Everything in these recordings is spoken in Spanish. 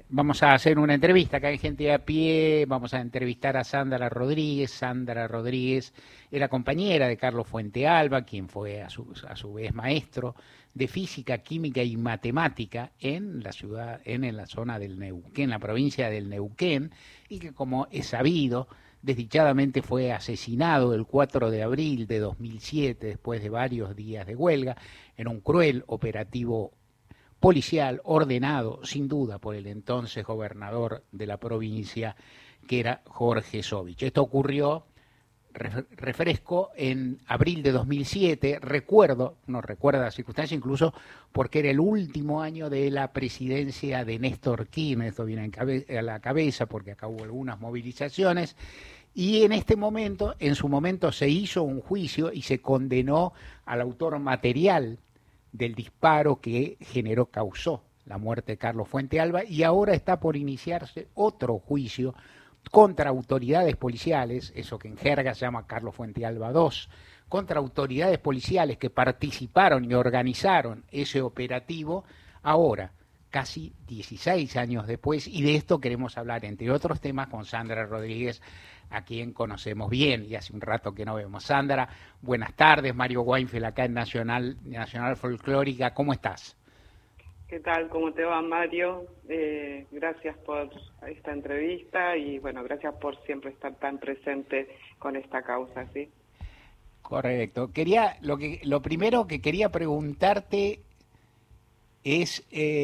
vamos a hacer una entrevista, acá hay gente a pie, vamos a entrevistar a Sandra Rodríguez. Sandra Rodríguez era compañera de Carlos Fuentealba, quien fue a su vez maestro de física, química y matemática en la ciudad, en la zona del Neuquén, en la provincia del Neuquén, y que, como es sabido, desdichadamente fue asesinado el 4 de abril de 2007, después de varios días de huelga, en un cruel operativo policial ordenado sin duda por el entonces gobernador de la provincia, que era Jorge Sovich. Esto ocurrió, refresco, en abril de 2007, no recuerda la circunstancia, incluso porque era el último año de la presidencia de Néstor Kirchner. Esto viene a la cabeza porque acá hubo algunas movilizaciones, y en su momento se hizo un juicio y se condenó al autor material del disparo que causó la muerte de Carlos Fuentealba, y ahora está por iniciarse otro juicio contra autoridades policiales, eso que en jerga se llama Carlos Fuentealba II, contra autoridades policiales que participaron y organizaron ese operativo ahora, casi 16 años después, y de esto queremos hablar, entre otros temas, con Sandra Rodríguez, a quien conocemos bien y hace un rato que no vemos. Sandra, buenas tardes. Mario Weinfeld acá en Nacional Folclórica. ¿Cómo estás? ¿Qué tal? ¿Cómo te va, Mario? Gracias por esta entrevista y, bueno, gracias por siempre estar tan presente con esta causa, ¿sí? Correcto. Lo primero que quería preguntarte es,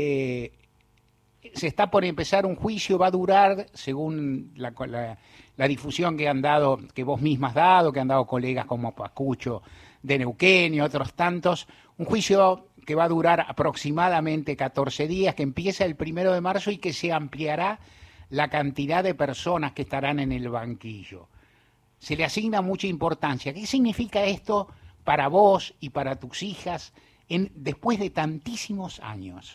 se está por empezar un juicio, va a durar, según la difusión que vos misma has dado, que han dado colegas como Pacucho de Neuquén y otros tantos, un juicio que va a durar aproximadamente 14 días, que empieza el 1 de marzo y que se ampliará la cantidad de personas que estarán en el banquillo. Se le asigna mucha importancia. ¿Qué significa esto para vos y para tus hijas después de tantísimos años?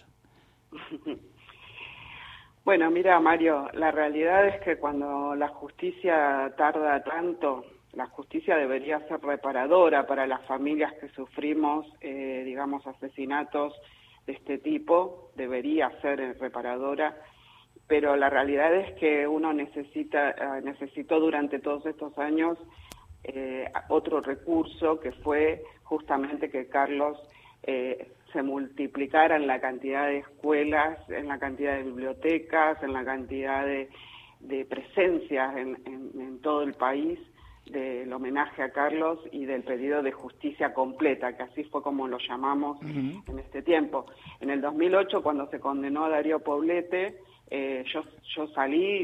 Bueno, mira, Mario, la realidad es que cuando la justicia tarda tanto, la justicia debería ser reparadora para las familias que sufrimos, digamos, asesinatos de este tipo, debería ser reparadora, pero la realidad es que uno necesitó durante todos estos años otro recurso, que fue justamente que Carlos se multiplicara en la cantidad de escuelas, en la cantidad de bibliotecas, en la cantidad de presencias en todo el país del homenaje a Carlos y del pedido de justicia completa, que así fue como lo llamamos en este tiempo. En el 2008, cuando se condenó a Darío Poblete, yo salí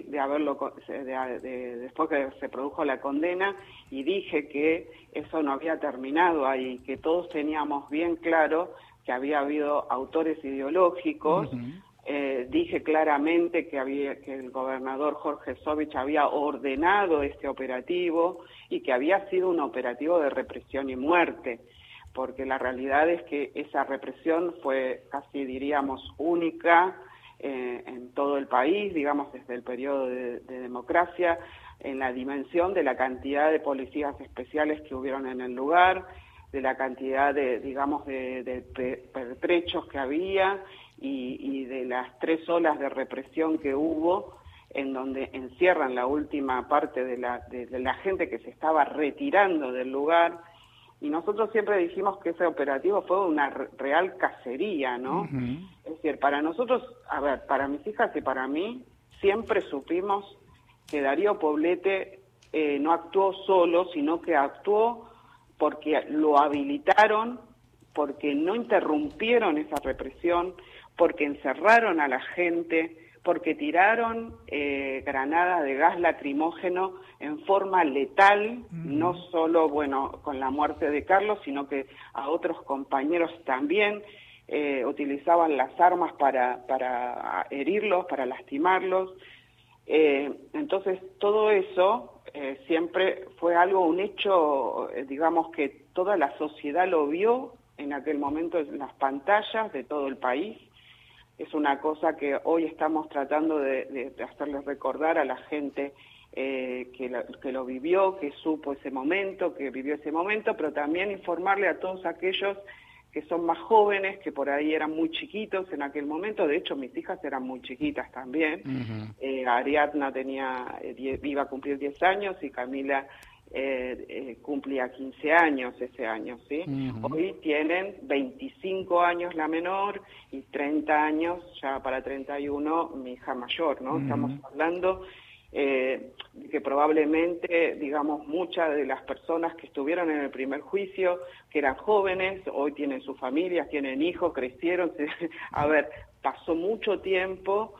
después que se produjo la condena, y dije que eso no había terminado ahí, que todos teníamos bien claro que había habido autores ideológicos. Dije claramente que el gobernador Jorge Sovich había ordenado este operativo y que había sido un operativo de represión y muerte, porque la realidad es que esa represión fue casi, diríamos, única en todo el país, digamos, desde el periodo de democracia, en la dimensión de la cantidad de policías especiales que hubieron en el lugar, de la cantidad de pertrechos que había y de las 3 olas de represión que hubo, en donde encierran la última parte de la gente que se estaba retirando del lugar. Y nosotros siempre dijimos que ese operativo fue una real cacería, ¿no? Es decir, para nosotros, para mis hijas y para mí, siempre supimos que Darío Poblete no actuó solo, sino que actuó porque lo habilitaron, porque no interrumpieron esa represión, porque encerraron a la gente, porque tiraron granadas de gas lacrimógeno en forma letal, no solo, con la muerte de Carlos, sino que a otros compañeros también. Utilizaban las armas para herirlos, para lastimarlos. Entonces, todo eso siempre fue un hecho, digamos, que toda la sociedad lo vio en aquel momento en las pantallas de todo el país. Es una cosa que hoy estamos tratando de hacerles recordar a la gente que lo vivió, que supo ese momento, que vivió ese momento, pero también informarle a todos aquellos que son más jóvenes, que por ahí eran muy chiquitos en aquel momento. De hecho, mis hijas eran muy chiquitas también. Ariadna iba a cumplir 10 años y Camila cumplía 15 años ese año, ¿sí? Hoy tienen 25 años la menor y 30 años, ya para 31, mi hija mayor, ¿no? Estamos hablando que probablemente, digamos, muchas de las personas que estuvieron en el primer juicio, que eran jóvenes, hoy tienen sus familias, tienen hijos, crecieron. A ver, pasó mucho tiempo,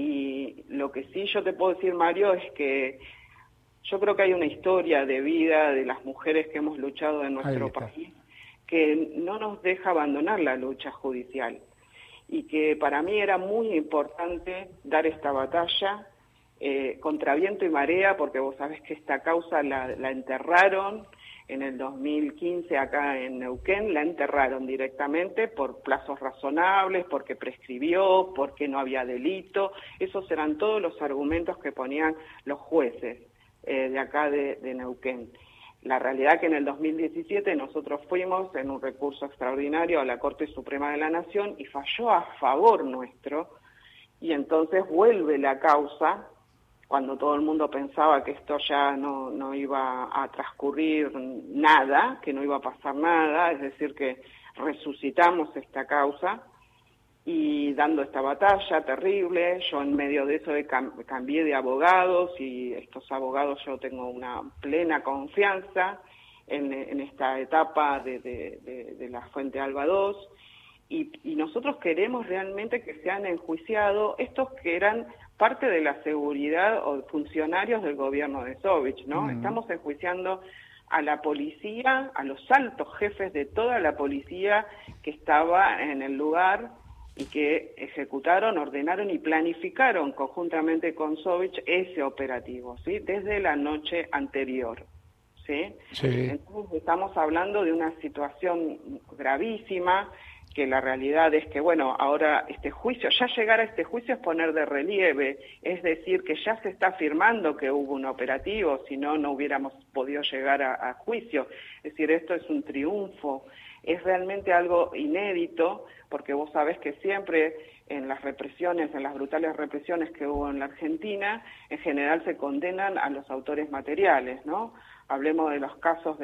y lo que sí yo te puedo decir, Mario, es que yo creo que hay una historia de vida de las mujeres que hemos luchado en nuestro país que no nos deja abandonar la lucha judicial, y que para mí era muy importante dar esta batalla contra viento y marea, porque vos sabés que esta causa la enterraron en el 2015 acá en Neuquén, la enterraron directamente por plazos razonables, porque prescribió, porque no había delito. Esos eran todos los argumentos que ponían los jueces de acá de Neuquén. La realidad que en el 2017 nosotros fuimos en un recurso extraordinario a la Corte Suprema de la Nación y falló a favor nuestro, y entonces vuelve la causa cuando todo el mundo pensaba que esto ya no iba a transcurrir nada, que no iba a pasar nada, es decir, que resucitamos esta causa y dando esta batalla terrible. Yo en medio de eso cambié de abogados, y estos abogados yo tengo una plena confianza en esta etapa de la Fuente Alba II, y nosotros queremos realmente que sean enjuiciados estos que eran parte de la seguridad o funcionarios del gobierno de Sovich, ¿no? Estamos enjuiciando a la policía, a los altos jefes de toda la policía que estaba en el lugar y que ejecutaron, ordenaron y planificaron conjuntamente con Sovich ese operativo, ¿sí? Desde la noche anterior, ¿sí? Entonces estamos hablando de una situación gravísima, que la realidad es que, bueno, ahora este juicio, ya llegar a este juicio es poner de relieve, es decir, que ya se está afirmando que hubo un operativo, si no, no hubiéramos podido llegar a juicio. Es decir, esto es un triunfo, es realmente algo inédito, porque vos sabés que siempre en las represiones, en las brutales represiones que hubo en la Argentina, en general se condenan a los autores materiales, ¿no? Hablemos de los casos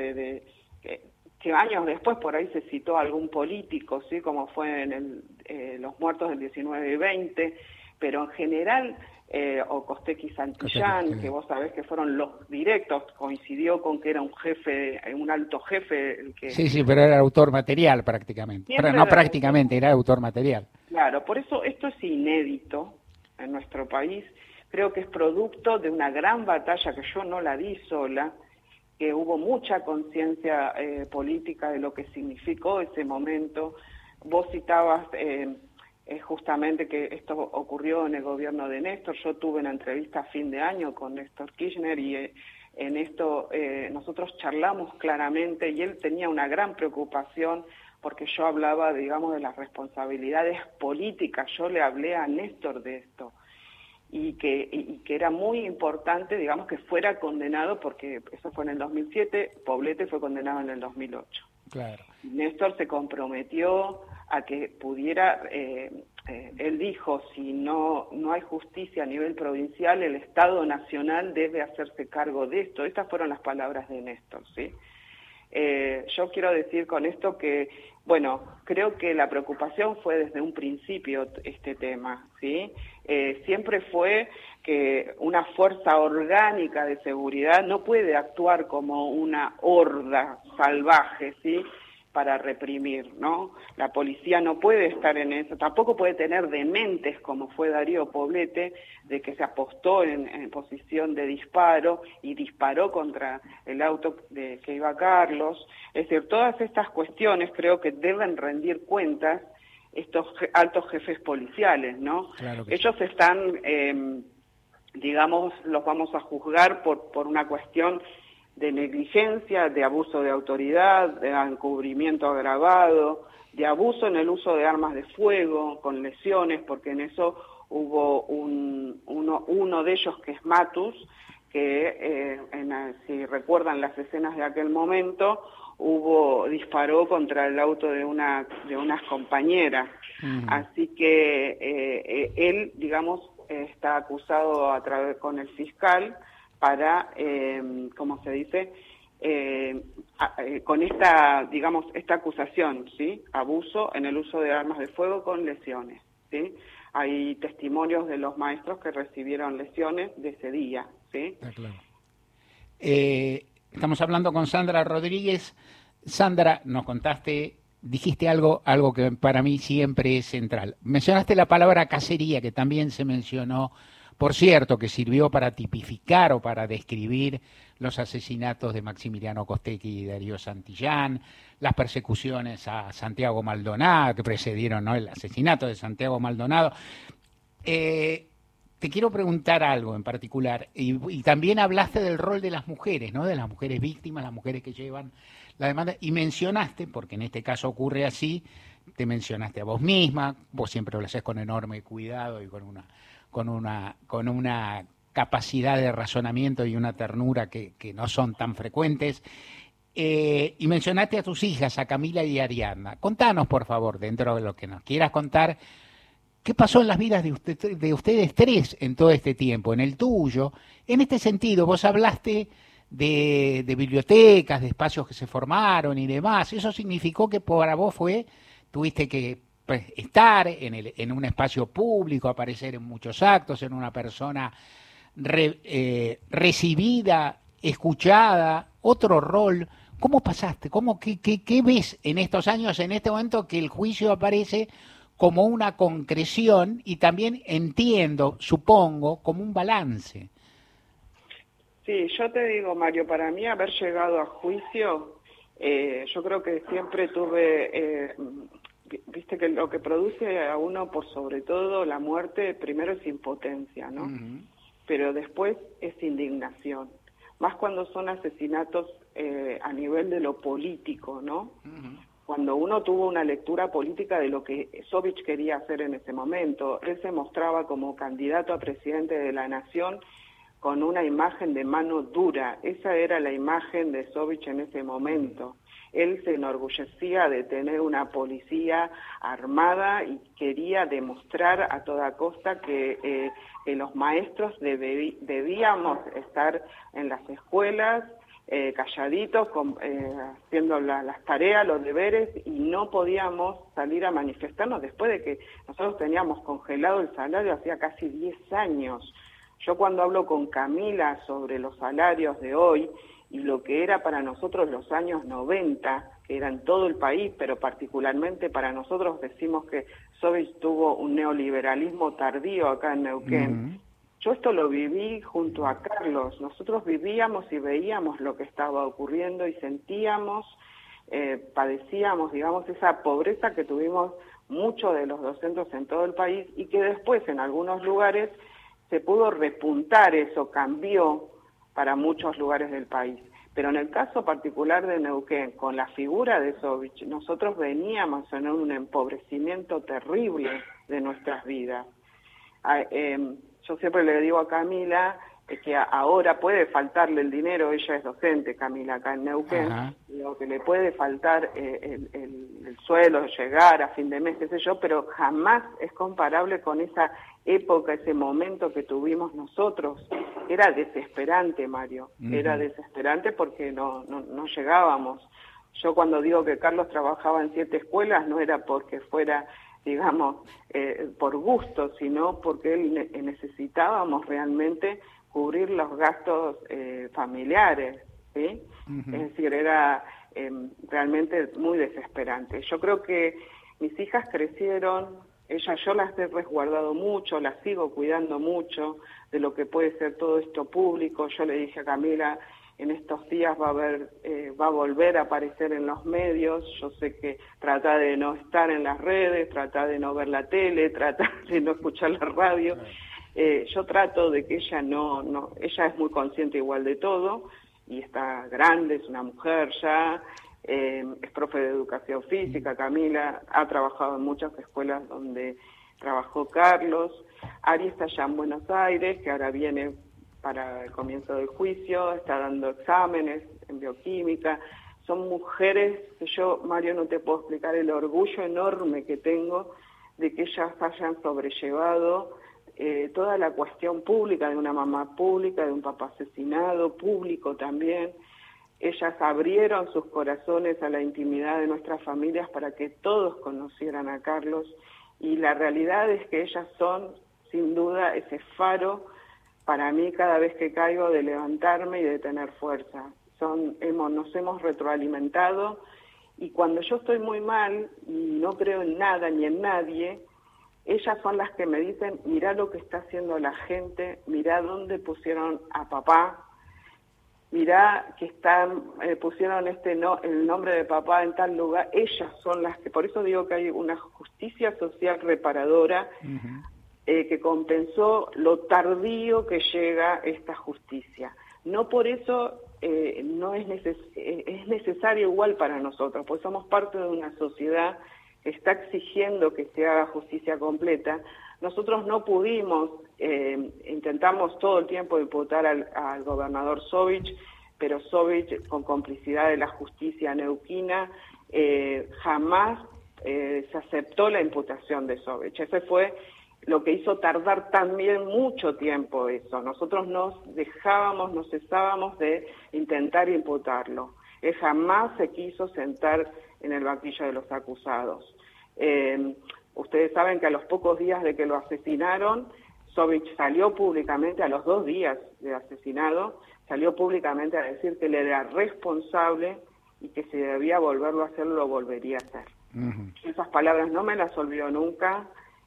que años después por ahí se citó a algún político, ¿sí? Como fue en los muertos del 19 y 20, pero en general, o Costequi Santillán, que vos sabés que fueron los directos, coincidió con que era un jefe, un alto jefe. El que... Sí, pero era autor material prácticamente. Pero no prácticamente, era autor material. Claro, por eso esto es inédito en nuestro país. Creo que es producto de una gran batalla que yo no la di sola, que hubo mucha conciencia política de lo que significó ese momento. Vos citabas justamente que esto ocurrió en el gobierno de Néstor. Yo tuve una entrevista a fin de año con Néstor Kirchner y en esto nosotros charlamos claramente, y él tenía una gran preocupación porque yo hablaba, digamos, de las responsabilidades políticas. Yo le hablé a Néstor de esto. Y que era muy importante, digamos, que fuera condenado, porque eso fue en el 2007, Poblete fue condenado en el 2008. Claro. Néstor se comprometió a que pudiera, él dijo, si no hay justicia a nivel provincial, el Estado Nacional debe hacerse cargo de esto. Estas fueron las palabras de Néstor, ¿sí? Yo quiero decir con esto que, bueno, creo que la preocupación fue desde un principio este tema, ¿sí? Siempre fue que una fuerza orgánica de seguridad no puede actuar como una horda salvaje, ¿sí?, para reprimir, ¿no? La policía no puede estar en eso, tampoco puede tener dementes como fue Darío Poblete, de que se apostó en posición de disparo y disparó contra el auto que iba Carlos. Es decir, todas estas cuestiones creo que deben rendir cuentas estos altos jefes policiales, ¿no? Claro que ellos están, digamos, los vamos a juzgar por una cuestión de negligencia, de abuso de autoridad, de encubrimiento agravado, de abuso en el uso de armas de fuego, con lesiones, porque en eso hubo uno de ellos, que es Matus, que, si recuerdan las escenas de aquel momento, disparó contra el auto de unas compañeras. Así que él, digamos, está acusado con el fiscal para, ¿cómo se dice?, con esta, digamos, esta acusación, ¿sí? Abuso en el uso de armas de fuego con lesiones, ¿sí? Hay testimonios de los maestros que recibieron lesiones de ese día, ¿sí? Claro. Estamos hablando con Sandra Rodríguez. Sandra, nos contaste, dijiste algo que para mí siempre es central. Mencionaste la palabra cacería, que también se mencionó, por cierto, que sirvió para tipificar o para describir los asesinatos de Maximiliano Costecchi y Darío Santillán, las persecuciones a Santiago Maldonado, que precedieron, ¿no?, el asesinato de Santiago Maldonado. Te quiero preguntar algo en particular, y también hablaste del rol de las mujeres, ¿no?, de las mujeres víctimas, las mujeres que llevan la demanda, y mencionaste, porque en este caso ocurre así, te mencionaste a vos misma, vos siempre lo haces con enorme cuidado y con una capacidad de razonamiento y una ternura que no son tan frecuentes, y mencionaste a tus hijas, a Camila y a Ariadna. Contanos, por favor, dentro de lo que nos quieras contar, ¿qué pasó en las vidas de ustedes tres en todo este tiempo, en el tuyo? En este sentido, vos hablaste de bibliotecas, de espacios que se formaron y demás. ¿Eso significó que para vos tuviste que estar en un espacio público, aparecer en muchos actos, ser una persona recibida, escuchada, otro rol? ¿Cómo pasaste? ¿Qué ves en estos años, en este momento que el juicio aparece como una concreción y también entiendo, supongo, como un balance? Sí, yo te digo, Mario, para mí haber llegado a juicio, yo creo que siempre tuve, viste que lo que produce a uno por sobre todo la muerte, primero es impotencia, ¿no? Pero después es indignación, más cuando son asesinatos a nivel de lo político, ¿no? Cuando uno tuvo una lectura política de lo que Sovich quería hacer en ese momento, él se mostraba como candidato a presidente de la nación con una imagen de mano dura. Esa era la imagen de Sovich en ese momento. Él se enorgullecía de tener una policía armada y quería demostrar a toda costa que los maestros debíamos estar en las escuelas, calladitos, haciendo las tareas, los deberes, y no podíamos salir a manifestarnos después de que nosotros teníamos congelado el salario hacía casi 10 años. Yo cuando hablo con Camila sobre los salarios de hoy y lo que era para nosotros los años 90, que era en todo el país, pero particularmente para nosotros, decimos que Sovich tuvo un neoliberalismo tardío acá en Neuquén. Yo esto lo viví junto a Carlos. Nosotros vivíamos y veíamos lo que estaba ocurriendo y sentíamos, padecíamos, digamos, esa pobreza que tuvimos muchos de los docentes en todo el país y que después en algunos lugares se pudo repuntar, eso cambió para muchos lugares del país. Pero en el caso particular de Neuquén, con la figura de Sovich, nosotros veníamos en un empobrecimiento terrible de nuestras vidas. Yo siempre le digo a Camila que ahora puede faltarle el dinero, ella es docente, Camila, acá en Neuquén, digo que le puede faltar el suelo, llegar a fin de mes, qué sé yo, pero jamás es comparable con esa época, ese momento que tuvimos nosotros. Era desesperante, Mario, era desesperante porque no llegábamos. Yo cuando digo que Carlos trabajaba en 7 escuelas no era porque fuera, digamos, por gusto, sino porque necesitábamos realmente cubrir los gastos familiares, ¿sí? Es decir, era realmente muy desesperante. Yo creo que mis hijas crecieron, yo las he resguardado mucho, las sigo cuidando mucho de lo que puede ser todo esto público. Yo le dije a Camila, en estos días va a volver a aparecer en los medios. Yo sé que trata de no estar en las redes, trata de no ver la tele, trata de no escuchar la radio. Yo trato de que ella ella es muy consciente igual de todo y está grande, es una mujer ya, es profe de educación física. Camila ha trabajado en muchas escuelas donde trabajó Carlos. Ari está allá en Buenos Aires, que ahora viene para el comienzo del juicio, está dando exámenes en bioquímica. Son mujeres que yo, Mario, no te puedo explicar el orgullo enorme que tengo de que ellas hayan sobrellevado toda la cuestión pública de una mamá pública, de un papá asesinado, público también. Ellas abrieron sus corazones a la intimidad de nuestras familias para que todos conocieran a Carlos, y la realidad es que ellas son, sin duda, ese faro para mí cada vez que caigo de levantarme y de tener fuerza. Nos hemos retroalimentado, y cuando yo estoy muy mal y no creo en nada ni en nadie, ellas son las que me dicen: mirá lo que está haciendo la gente, mirá dónde pusieron a papá, mirá que pusieron el nombre de papá en tal lugar. Ellas son las que, por eso digo que hay una justicia social reparadora, que compensó lo tardío que llega esta justicia. No por eso no es necesario igual para nosotros, pues somos parte de una sociedad que está exigiendo que se haga justicia completa. Nosotros no pudimos, intentamos todo el tiempo imputar al gobernador Sovich, pero Sovich, con complicidad de la justicia neuquina, jamás se aceptó la imputación de Sovich. Ese fue lo que hizo tardar también mucho tiempo eso. Nosotros no cesábamos de intentar imputarlo. Él jamás se quiso sentar en el banquillo de los acusados. Ustedes saben que a los pocos días de que lo asesinaron, Sovich salió públicamente, a los 2 días de asesinado, salió públicamente a decir que él era responsable y que si debía volverlo a hacer, lo volvería a hacer. Esas palabras no me las olvidó nunca.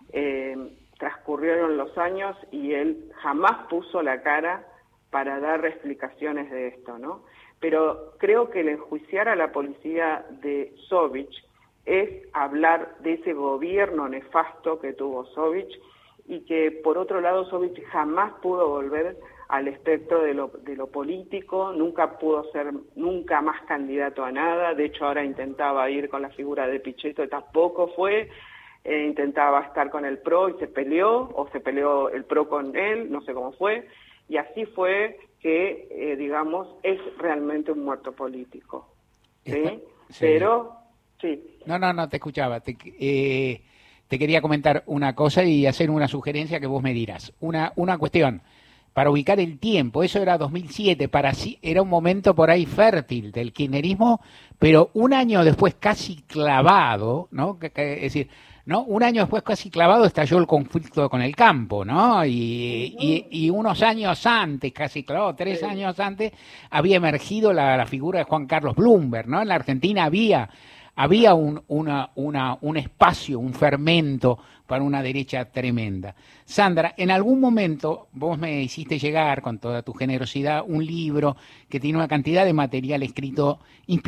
Transcurrieron los años y él jamás puso la cara para dar explicaciones de esto, ¿no? Pero creo que el enjuiciar a la policía de Sovich es hablar de ese gobierno nefasto que tuvo Sovich, y que por otro lado Sovich jamás pudo volver al espectro de lo político, nunca pudo ser nunca más candidato a nada. De hecho, ahora intentaba ir con la figura de Pichetto y tampoco fue. Intentaba estar con el PRO y se peleó el PRO con él, no sé cómo fue, y así fue que, digamos, es realmente un muerto político. ¿Sí? Sí. Pero, sí. No, te escuchaba. Te quería comentar una cosa y hacer una sugerencia que vos me dirás. Una cuestión, para ubicar el tiempo, eso era 2007, era un momento por ahí fértil del kirchnerismo, pero un año después casi clavado, ¿no? Es decir, ¿no? Un año después casi clavado estalló el conflicto con el campo, ¿no? Y unos años antes, casi clavado, 3 años antes, había emergido la figura de Juan Carlos Bloomberg, ¿no? En la Argentina había un espacio, un fermento para una derecha tremenda. Sandra, en algún momento vos me hiciste llegar, con toda tu generosidad, un libro que tiene una cantidad de material escrito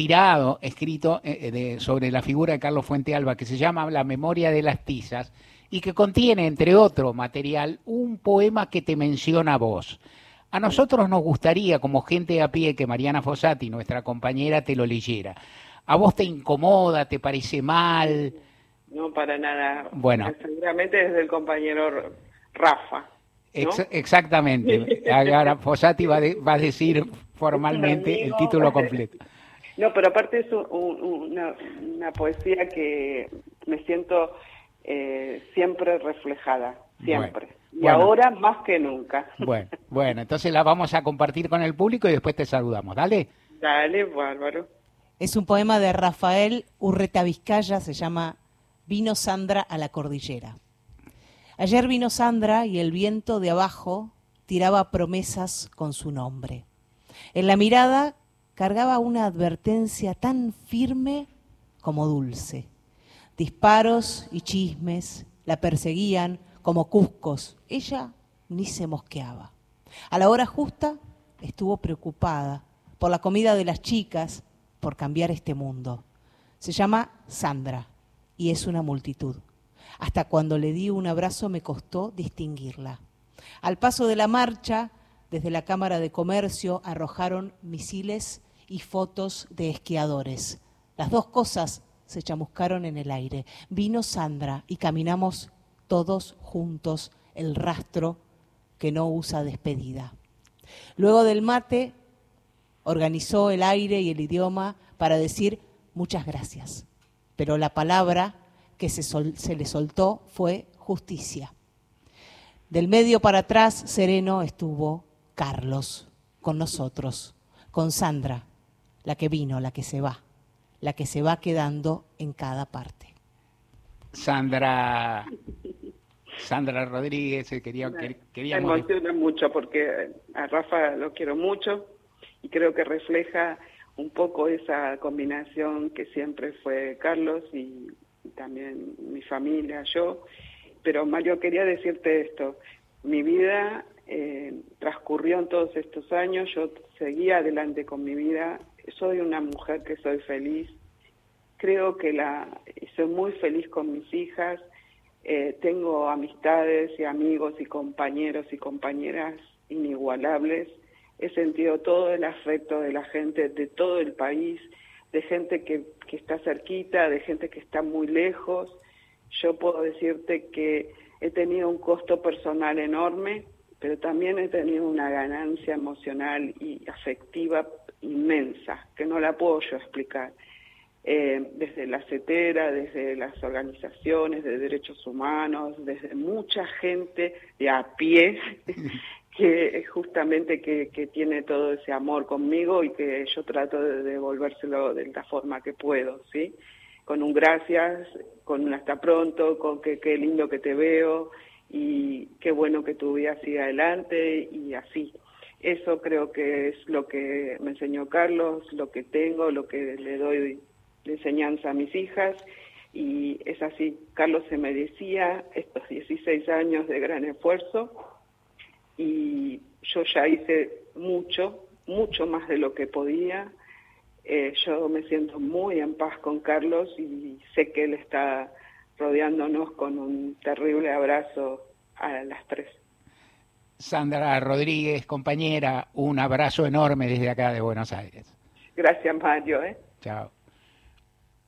sobre la figura de Carlos Fuentealba, que se llama La memoria de las tizas, y que contiene, entre otro material, un poema que te menciona a vos. A nosotros nos gustaría, como gente a pie, que Mariana Fossati, nuestra compañera, te lo leyera. ¿A vos te incomoda, te parece mal? No, para nada. Bueno. Seguramente desde el compañero Rafa, ¿no? Exactamente. Ahora Fossati va a decir formalmente el título completo. No, pero aparte es una poesía que me siento siempre reflejada, siempre. Bueno, y ahora más que nunca. Bueno, entonces la vamos a compartir con el público y después te saludamos. Dale. Dale, bárbaro. Es un poema de Rafael Urreta Vizcaya, se llama Vino Sandra a la cordillera. Ayer vino Sandra y el viento de abajo tiraba promesas con su nombre. En la mirada cargaba una advertencia tan firme como dulce. Disparos y chismes la perseguían como cuscos. Ella ni se mosqueaba. A la hora justa estuvo preocupada por la comida de las chicas, por cambiar este mundo. Se llama Sandra y es una multitud. Hasta cuando le di un abrazo me costó distinguirla. Al paso de la marcha, desde la Cámara de Comercio arrojaron misiles y fotos de esquiadores. Las dos cosas se chamuscaron en el aire. Vino Sandra y caminamos todos juntos el rastro que no usa despedida. Luego del mate, organizó el aire y el idioma para decir muchas gracias. Pero la palabra que se le soltó fue justicia. Del medio para atrás, sereno, estuvo Carlos con nosotros, con Sandra, la que vino, la que se va quedando en cada parte. Sandra Rodríguez, queríamos... Me emociona mucho porque a Rafa lo quiero mucho y creo que refleja un poco esa combinación que siempre fue Carlos y también mi familia, yo. Pero Mario, quería decirte esto, mi vida transcurrió en todos estos años, yo seguí adelante con mi vida, soy una mujer que soy feliz, creo que soy muy feliz con mis hijas, tengo amistades y amigos y compañeros y compañeras inigualables, he sentido todo el afecto de la gente de todo el país, de gente que está cerquita, de gente que está muy lejos. Yo puedo decirte que he tenido un costo personal enorme, pero también he tenido una ganancia emocional y afectiva inmensa, que no la puedo yo explicar. Desde la CETERA, desde las organizaciones de derechos humanos, desde mucha gente de a pie, que justamente que tiene todo ese amor conmigo y que yo trato de devolvérselo de la forma que puedo, ¿sí? Con un gracias, con un hasta pronto, con que qué lindo que te veo y qué bueno que tu vida siga adelante y así. Eso creo que es lo que me enseñó Carlos, lo que tengo, lo que le doy de enseñanza a mis hijas y es así. Carlos se merecía estos 16 años de gran esfuerzo y yo ya hice mucho más de lo que podía. Yo me siento muy en paz con Carlos y sé que él está rodeándonos con un terrible abrazo a las tres. Sandra Rodríguez, compañera, un abrazo enorme desde acá de Buenos Aires. Gracias, Mario. Chao.